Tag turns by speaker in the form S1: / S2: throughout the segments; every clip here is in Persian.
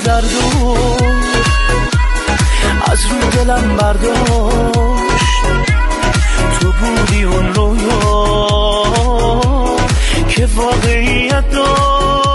S1: زردو از رو دلم برداشت. تو بودی اون رویا که واقعیت داشت.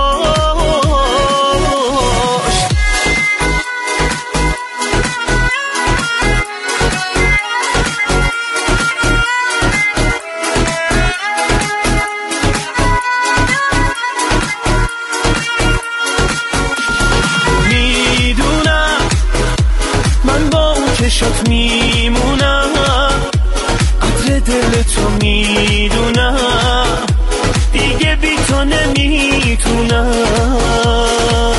S1: چشات میمونم، قدر دل تو میدونم، دیگه بی تو نمیتونم.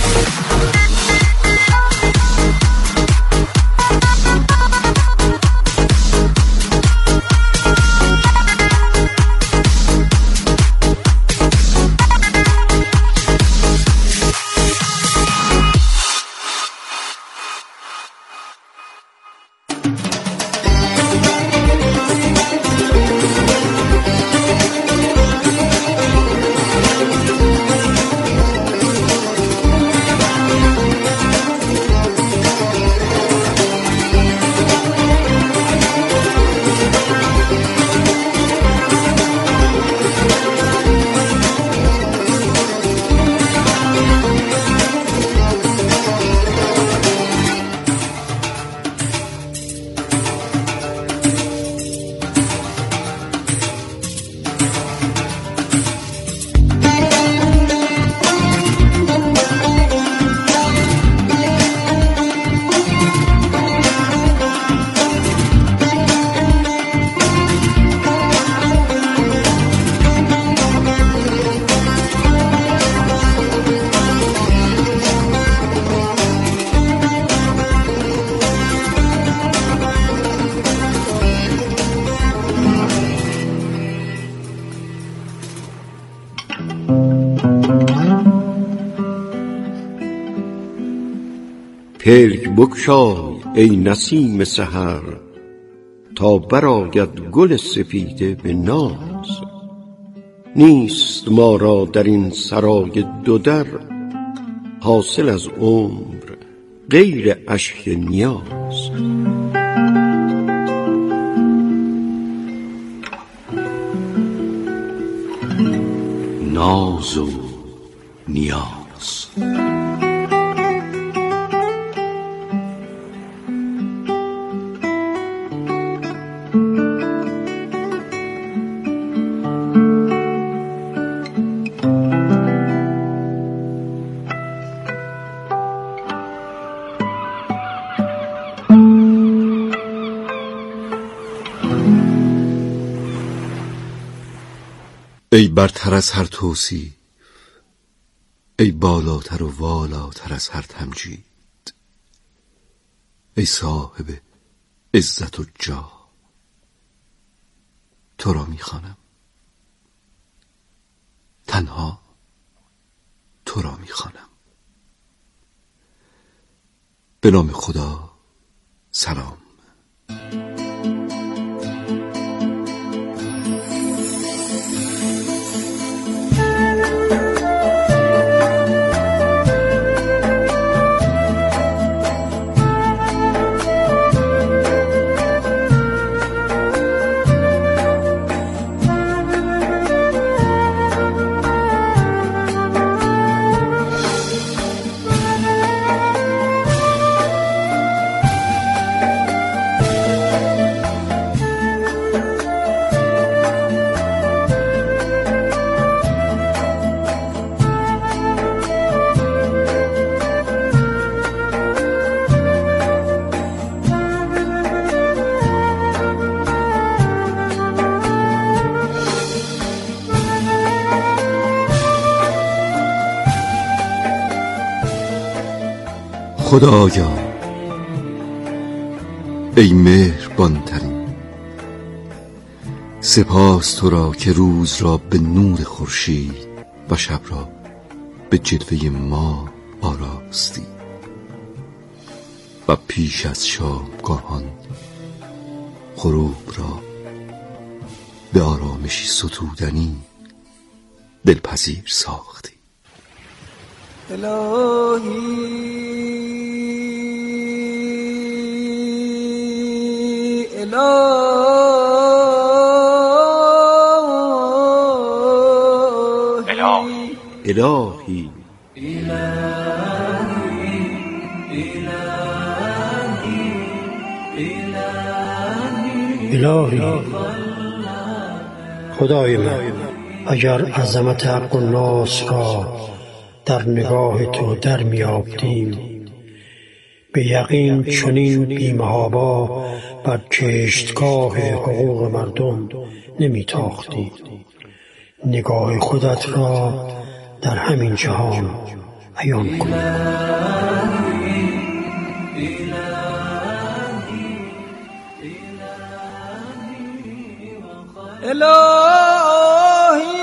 S2: پلک بگشای ای نسیم سحر، تا برآید گل سپیده به ناز. نیست ما را در این سرای دو در، حاصل از عمر غیر اشک نیاز. ناز و نیاز.
S3: ای برتر از هر توصیف، ای بالاتر و والاتر از هر تمجید، ای صاحب عزت و جاه، تو را میخوانم، تنها تو را میخوانم. به نام خدا، سلام. خدایا، ای مهربان‌ترین، سپاس تو را که روز را به نور خورشید و شب را به جلوه ما آراستی و پیش از شامگاهان غروب را به آرامشی ستودنی دلپذیر ساختی.
S2: الهی
S4: الهی خدای من، اگر عظمت حق و ناس را در نگاه تو در می‌یافتیم، به یقین چنین بی‌محابا بر کشتگاه حقوق مردم نمی‌تاختیم. نگاه خودت را در همین جهان عیان کن.
S1: الهی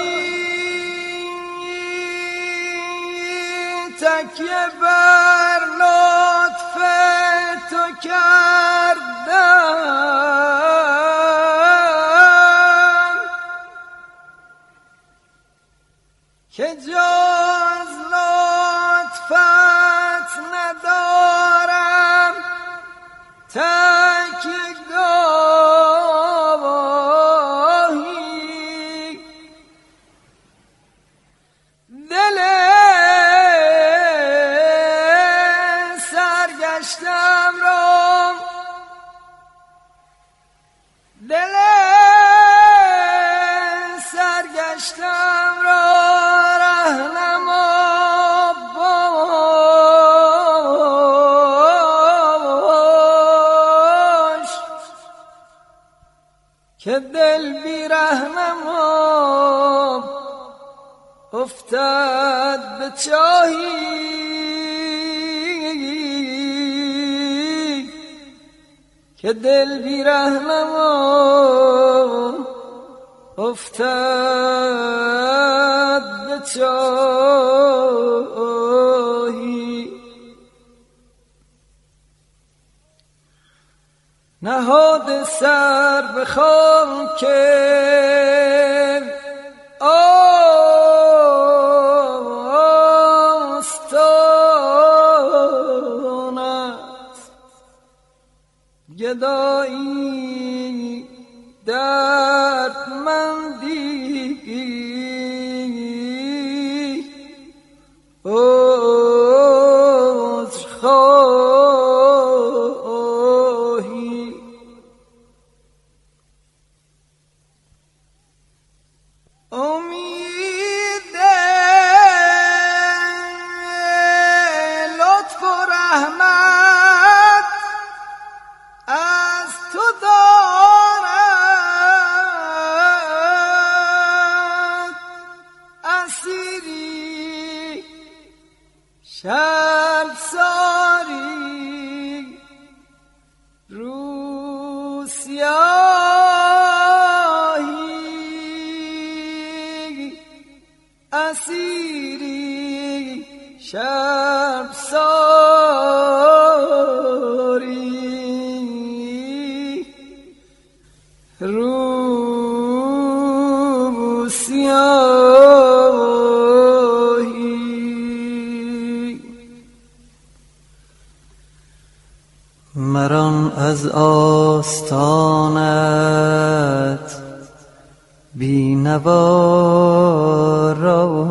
S1: تکیه بر لطف تو کردم که جز لطفت ندارم تکیه گاهی. دل سرگشتم را رهنما باش که دل بی رهنما افتد به چاهی. که دل بی رهنما افتد به چاهی. نهاد سر به خاک آستانت، گدایی دردمندی عذرخواهی. امید لطف و رحمت از تو دارد. اسیری شرمساری روسیاهی. اسیری شرمساری روسیاهی. مران از آستانت بی‌نوا را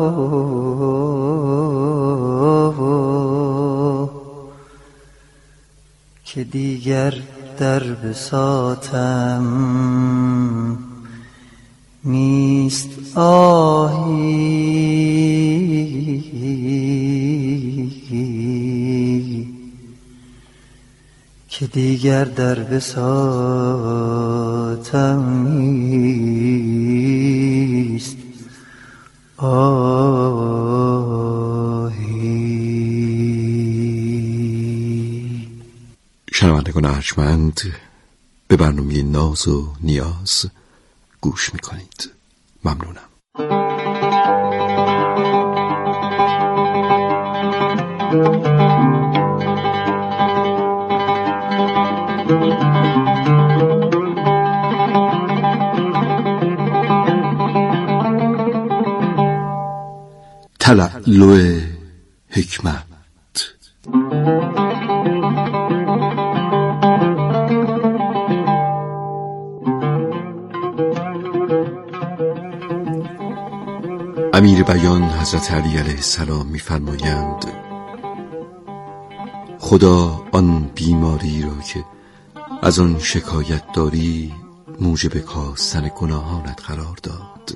S1: که دیگر در بساطم نیست آهی. که دیگر در بساطم نیست آهی.
S3: شنوندگان ارجمند، به برنامه ناز و نیاز گوش میکنید. ممنونم. تلألؤ حکمت. امیر بیان حضرت علی علیه السلام می‌فرمایند خدا آن بیماری را که از آن شکایت داری موجب کاستن گناهانت قرار داد.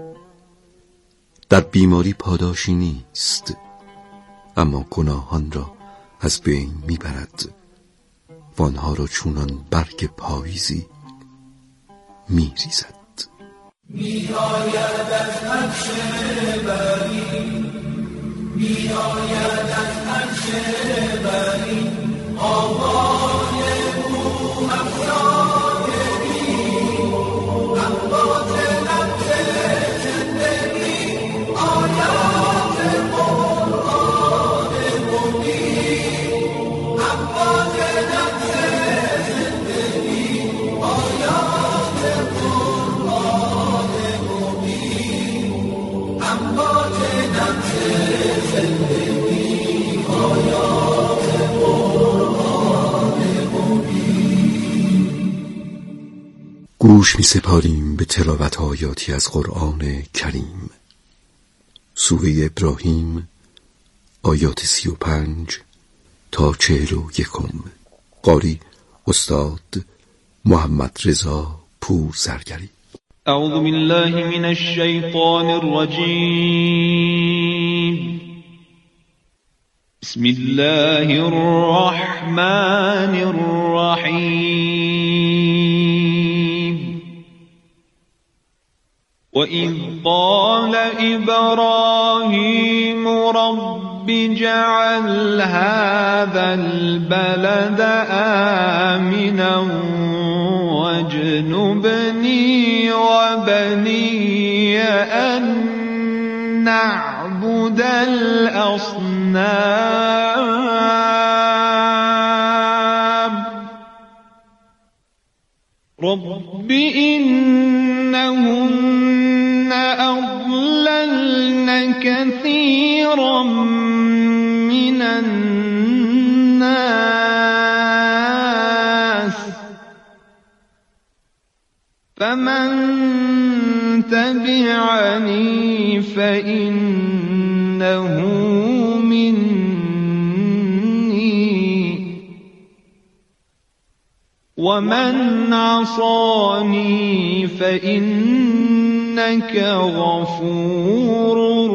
S3: در بیماری پاداشی نیست، اما گناهان را از بین میبرد و آنها را چونان برگ پاییزی میریزد.
S5: می‌آید از عرش بری، می‌آید از عرش بری، آوای او افسانه بی، انبات نبض زندگی، آیات قرآن مبین، انبات نبض زندگی، آیات قرآن مبین، انبات نبض زندگی، آیات قرآن مبین.
S3: گوش می سپاریم به تلاوت آیاتی از قرآن کریم. سوره ابراهیم آیات 35 تا 41. قاری استاد محمد رضا پورزرگری.
S6: اعوذ بالله من الشیطان الرجیم. بسم الله الرحمن الرحیم. وَإِذْ قَالَ إِبْرَاهِيمُ رَبِّ اجْعَلْ هَذَا الْبَلَدَ آمِنًا وَاجْنُبْنِي وَبَنِيَّ أَن نَّعْبُدَ الْأَصْنَامَ رَبِّ إِنَّهُنَّ أَضْلَلْنَ كَثِيرًا مِنَ النَّاسِ فَمَن تَبِعَنِي فَإِنَّهُ مِنِّي وَمَنْ عَصَانِي فَإِنَّكَ غَفُورٌ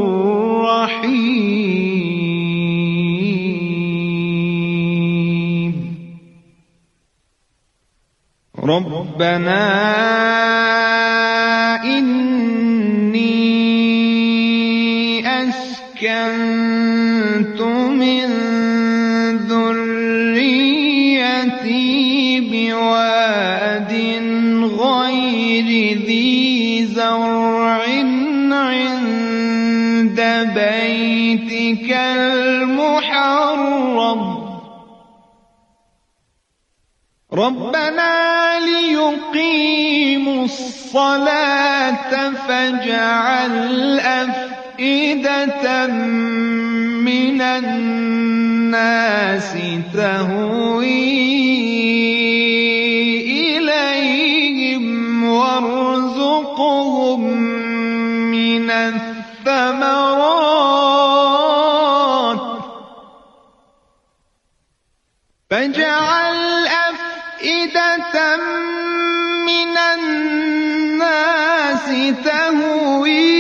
S6: رَحِيمٌ. رَبَّنَا إِنِّي أَسْكَنْتُ مِنْ ذُرِّيَّتِي بِوَادٍ غَيْرِ ذِي زَرْعٍ عِندَ بَيْتِكَ الْمُحَرَّمِ رَبَّنَا لِيُقِيمُوا الصَّلَاةَ فَاجْعَلْ أَفْئِدَةً مِنَ النَّاسِ تَهْوِي إِلَيْهِمْ وَارْزُقْهُم مِّنَ الثَّمَرَاتِ فَاجْعَلْ أَفْئِدَةً مِّنَ النَّاسِ تَهْوِي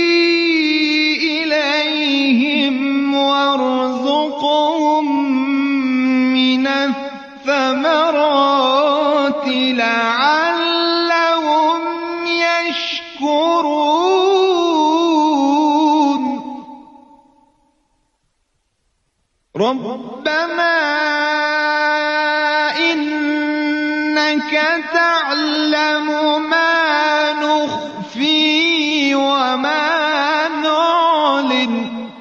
S6: إِلَيْهِمْ وَارْزُقْهُم مِّنَ الثَّمَرَاتِ لَعَلَّهُمْ يَشْكُرُونَ رَبَّنَا إِنَّكَ تَعْلَمُ مَا نُخْفِي وَمَا نُعْلِنُ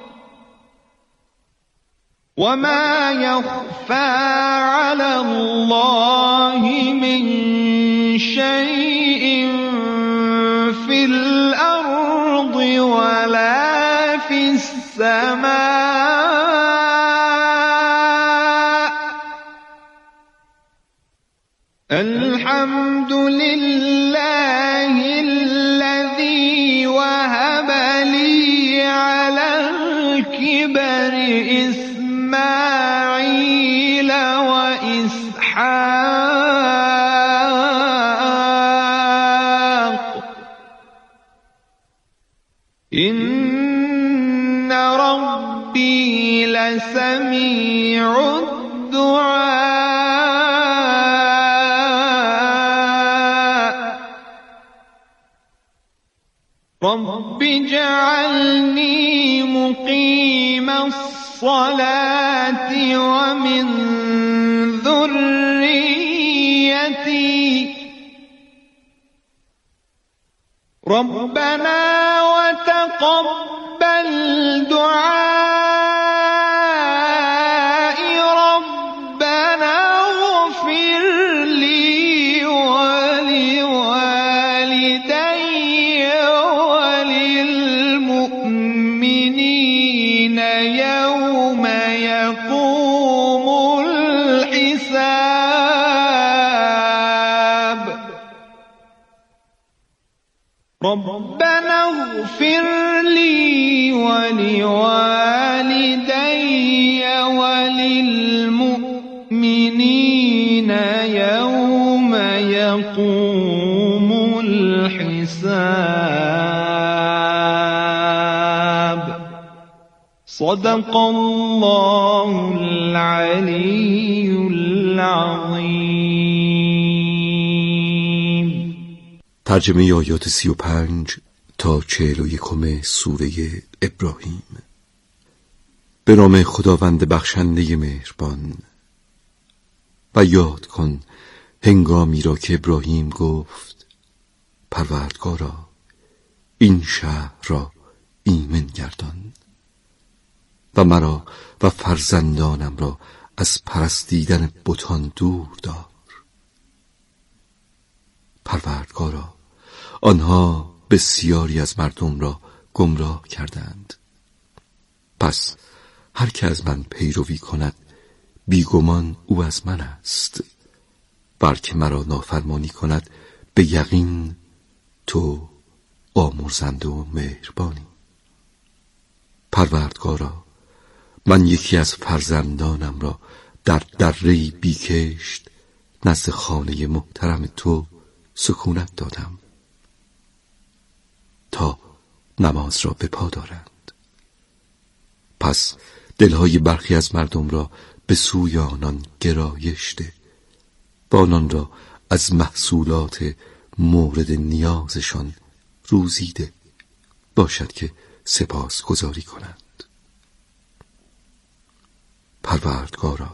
S6: وَمَا يَخْفَى عَلَى اللَّهِ مِنْ شَيْءٍ فِي الْأَرْضِ وَلَا فِي السَّمَاءِ الحمد لله الذي وهب لي على الكبر إسماعيل وإسحاق إن ربي لسميع الدعاء رب اجعلني مقيم الصلاة ومن ذريتي ربنا وتقبل دعائي ربنا اغفر لي ولوالدي وللمؤمنين يوم يقوم الحساب ربنا اغفر لي ولوالدي وللمؤمنين يوم يقوم الحساب صدق الله العلي العظيم.
S3: ترجمه آیات 35 تا 41 سوره ابراهیم. به نام خداوند بخشنده مهربان. و یاد کن هنگامی را که ابراهیم گفت پروردگارا این شهر را ایمن گردان و مرا و فرزندانم را از پرستیدن بتان دور دار. پروردگارا آنها بسیاری از مردم را گمراه کردند، پس هر که از من پیروی کند بیگمان او از من است، بلکه مرا نافرمانی کند به یقین تو آمرزنده و مهربانی. پروردگارا من یکی از فرزندانم را در دره‌ای بیکشت نزد خانه محترم تو سکونت دادم تا نماز را به پا دارند. پس دلهای برخی از مردم را به سوی آنان گرایش ده و آنان را از محصولات مورد نیازشان روزی ده، باشد که سپاس گزاری کنند. پروردگارا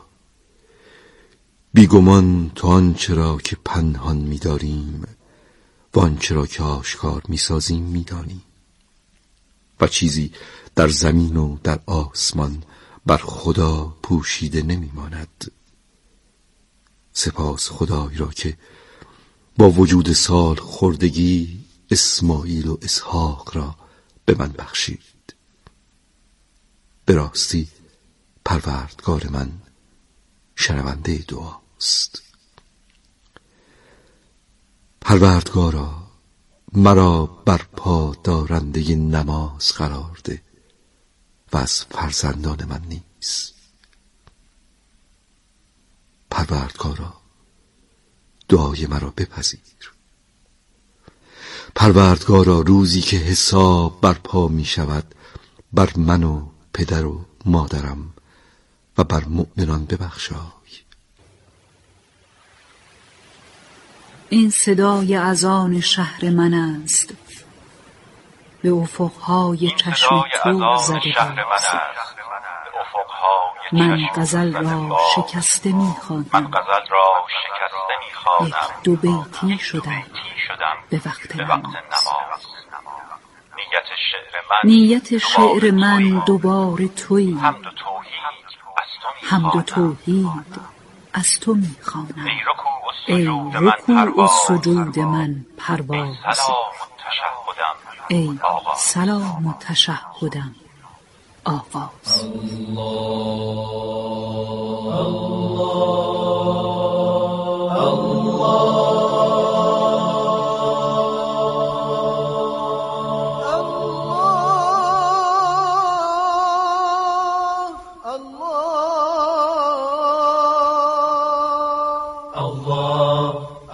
S3: بیگمان تو آنچه را که پنهان می‌داریم و آنچه را که آشکار می‌سازیم می‌دانی و چیزی در زمین و در آسمان بر خدا پوشیده نمی‌ماند. سپاس خدای را که با وجود سال خردگی اسماعیل و اسحاق را به من بخشید. به راستی پروردگار من شنونده دعاست. پروردگارا مرا بر پا دارنده نماز قرار ده و از فرزندان من نیز. پروردگارا دعای مرا بپذیر. پروردگارا روزی که حساب برپا می شود بر من و پدر و مادرم و بر مؤمنان ببخشای.
S7: این صدای اذان شهر من است، به افقهای چشم تو زده باز. من غزل را شکسته می‌خوانم، یک دو بیتی شدم به وقت نماز. نیت شعر من دوباره تویی، حمد و توحید از تو می‌خوانم. ای رکوع و سجود من پرواز، ای سلام و تشهدم آغاز.
S5: الله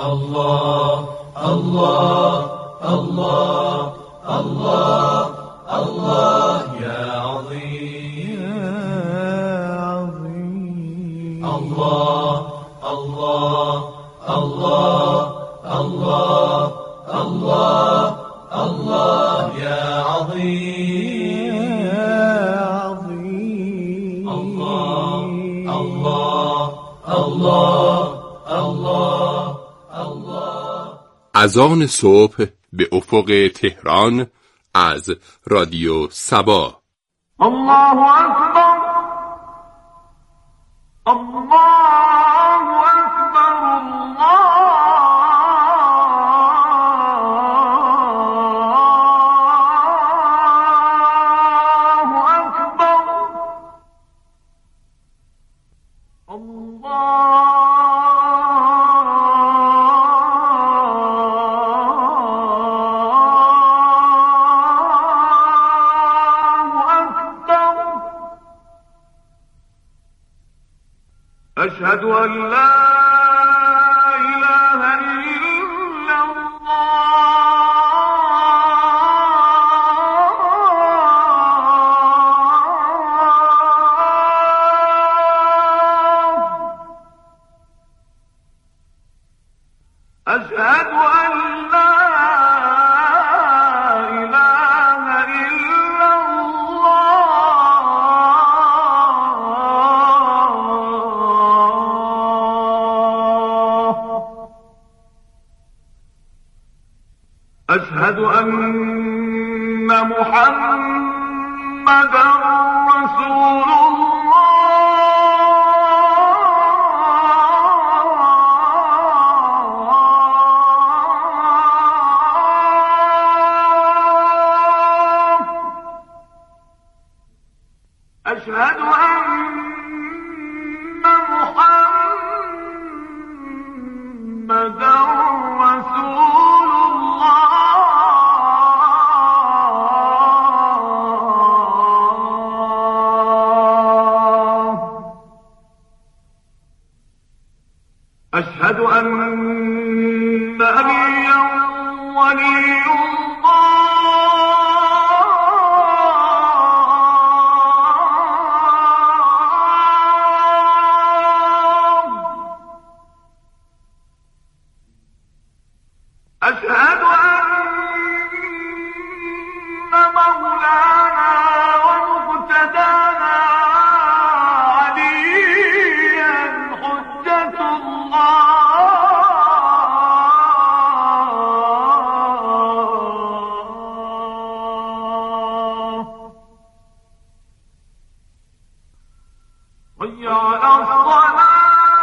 S5: الله الله الله الله الله يا عظيم يا عظيم الله الله الله الله الله الله يا عظيم يا عظيم الله الله الله الله الله.
S8: اذان صبح به افق تهران از رادیو سبا.
S5: الله اکبر الله اکبر الله اکبر الله أشهد أن لا إله إلا الله أشهد أن لا إله إلا أشهد أن محمدًا رسول الله أشهد أن محمدًا رسول أشهد أن عليا ولي الله أشهد أن مولانا ومقتدانا عليا حجة الله حي على الصلاة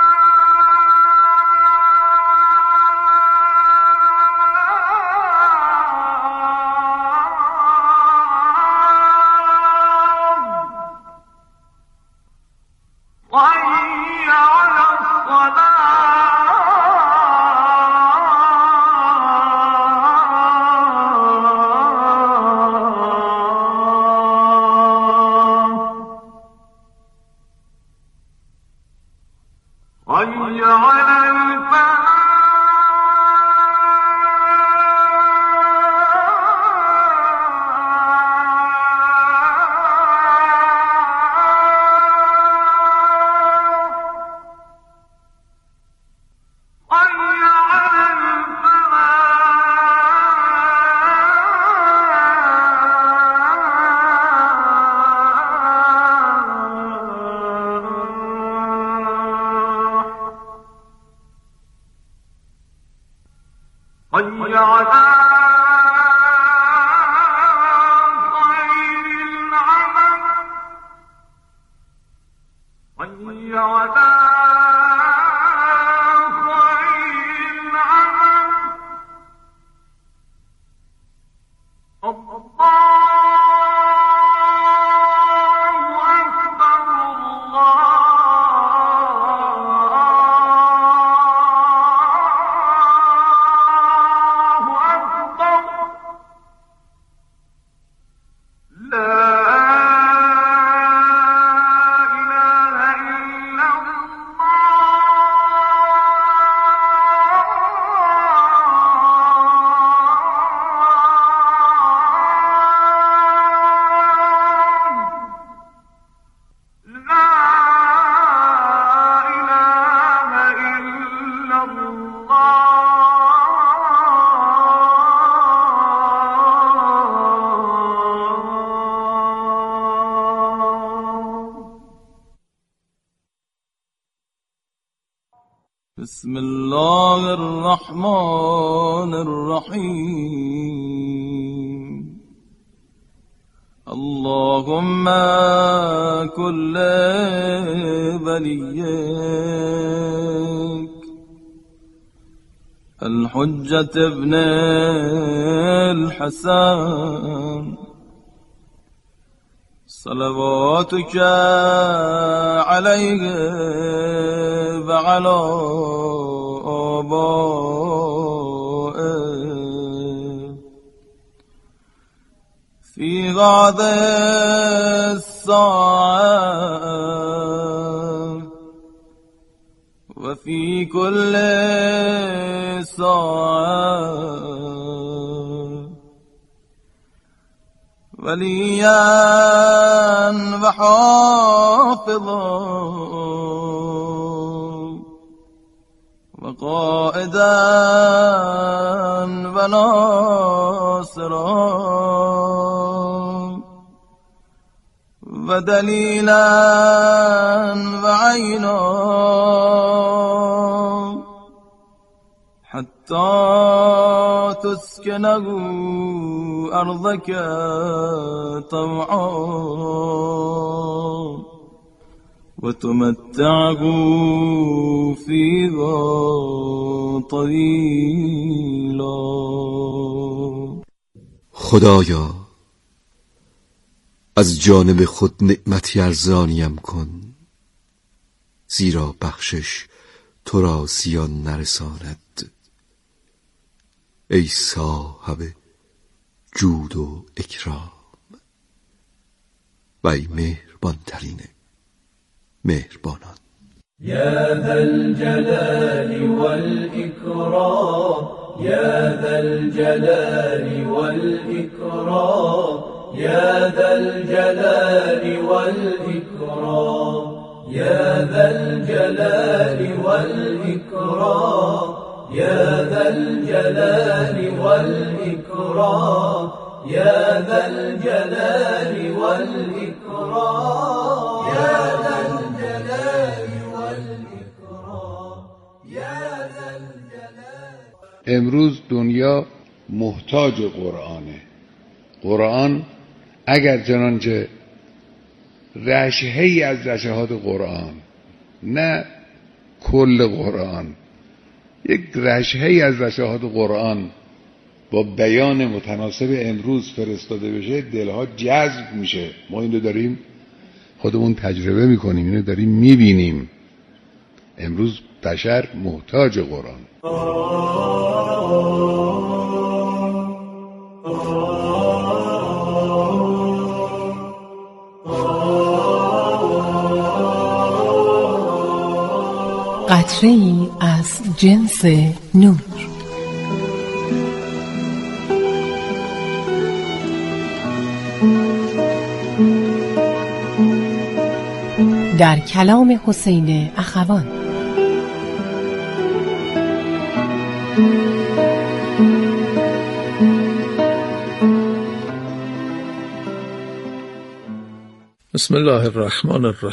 S5: حي على الصلاة حي على الفلاح حي على خير العمل حي على خير العمل الله أكبر لا إله إلا الله
S9: بسم الله الرحمن الرحیم اللهم كل وليك الحجة ابن الحسن صلواتك عليه وعلى آبائه في هذه الساعة وفي كل ساعة وليا وحافظا وقائدا وناصرا ودليلا وعينا حتى تسكنه أرضك طوعا وتمتعه فيها طويلا.
S3: خدایا از جانب خود نعمتی ارزانیم کن، زیرا بخشش تو را زیان نرساند. ای صاحب جود و اکرام و ای مهربان ترین مهربانان.
S10: یا ذا الجلال والإکرام یا ذا الجلال والإکرام یا ذا الجلال والإکرام یا ذا الجلال والإکرام یا ذا الجلال والإکرام یا ذا الجلال والإکرام یا ذا الجلال والإکرام یا ذا الجلال.
S11: امروز دنیا محتاج قرآنه. قرآن اگر چنانچه رشحه‌ای از رشحات قرآن، نه کل قرآن، یک رشحه‌ای از رشحات قرآن با بیان متناسب امروز فرستاده بشه، دلها جذب میشه. ما این رو داریم خودمون تجربه میکنیم، اینو داریم میبینیم. امروز بشر محتاج قرآن.
S12: قطره‌ای از جنس نور. در کلام حسین اخوان.
S13: بسم الله الرحمن الرحیم.